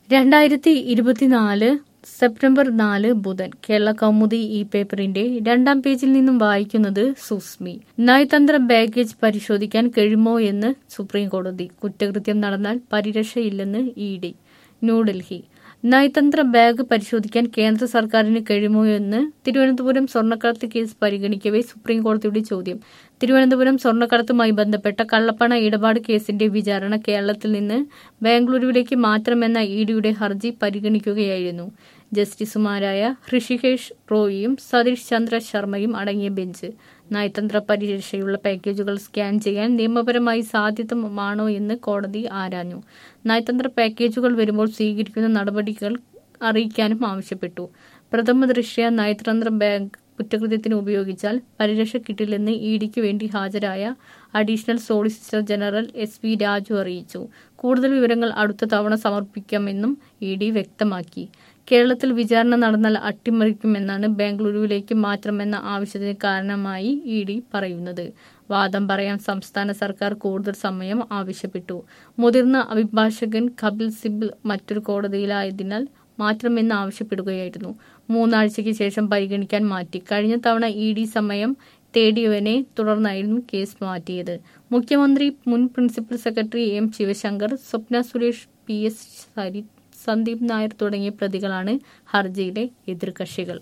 2024 September 4 ബുധൻ. കേരള കൗമുദി ഈ പേപ്പറിന്റെ 2-ാം പേജിൽ നിന്നും വായിക്കുന്നത് സുസ്മി. നയതന്ത്ര ബാഗേജ് പരിശോധിക്കാൻ കഴിയുമോ എന്ന് സുപ്രീം കോടതി. കുറ്റകൃത്യം നടന്നാൽ പരിരക്ഷയില്ലെന്ന് ഇഡി. ന്യൂഡൽഹി. നയതന്ത്ര ബാഗ് പരിശോധിക്കാൻ കേന്ദ്ര സർക്കാരിന് കഴിയുമോ എന്ന് തിരുവനന്തപുരം സ്വർണ്ണക്കടത്ത് കേസ് പരിഗണിക്കവേ സുപ്രീം കോടതിയുടെ ചോദ്യം. തിരുവനന്തപുരം സ്വർണ്ണക്കടത്തുമായി ബന്ധപ്പെട്ട കള്ളപ്പണ ഇടപാട് കേസിന്റെ വിചാരണ കേരളത്തിൽ നിന്ന് ബാംഗ്ലൂരുവിലേക്ക് മാറ്റണമെന്ന ഇഡിയുടെ ഹർജി പരിഗണിക്കുകയായിരുന്നു. ജസ്റ്റിസുമാരായ ഹൃഷികേഷ് റോയിയും സതീഷ് ചന്ദ്ര ശർമ്മയും അടങ്ങിയ ബെഞ്ച്. നയതന്ത്ര പരിരക്ഷയുള്ള പാക്കേജുകൾ സ്കാൻ ചെയ്യാൻ നിയമപരമായി സാധ്യതമാണോ എന്ന് കോടതി ആരാഞ്ഞു. നയതന്ത്ര പാക്കേജുകൾ വരുമ്പോൾ സ്വീകരിക്കുന്ന നടപടികൾ അറിയിക്കാനും ആവശ്യപ്പെട്ടു. പ്രഥമ ദൃഷ്ട്യാ നയതന്ത്ര ബാഗ് കുറ്റകൃത്യത്തിന് ഉപയോഗിച്ചാൽ പരിരക്ഷ കിട്ടില്ലെന്ന് ഇഡിക്ക് വേണ്ടി ഹാജരായ additional solicitor general SP Raju അറിയിച്ചു. കൂടുതൽ വിവരങ്ങൾ അടുത്ത തവണ സമർപ്പിക്കാമെന്നും ഇഡി വ്യക്തമാക്കി. കേരളത്തിൽ വിചാരണ നടന്നാൽ അട്ടിമറിക്കുമെന്നാണ് ബാംഗ്ലൂരുവിലേക്ക് മാറ്റണമെന്ന ആവശ്യത്തിന് കാരണമായി ഇഡി പറയുന്നത്. വാദം പറയാൻ സംസ്ഥാന സർക്കാർ കൂടുതൽ സമയം ആവശ്യപ്പെട്ടു. മുതിർന്ന അഭിഭാഷകൻ കപിൽ സിബൽ മറ്റൊരു കോടതിയിലായതിനാൽ മാറ്റണമെന്ന് ആവശ്യപ്പെടുകയായിരുന്നു. 3 ആഴ്ചയ്ക്ക് ശേഷം പരിഗണിക്കാൻ മാറ്റി. കഴിഞ്ഞ തവണ ഇഡി സമയം തേടിയവനെ തുടർന്നായിരുന്നു കേസ് മാറ്റിയത്. മുഖ്യമന്ത്രി, മുൻ principal secretary M Sivasankar, Swapna Suresh, PS Sarith, Sandeep Nair തുടങ്ങിയ പ്രതികളാണ് ഹർജിയിലെ എതിർകക്ഷികൾ.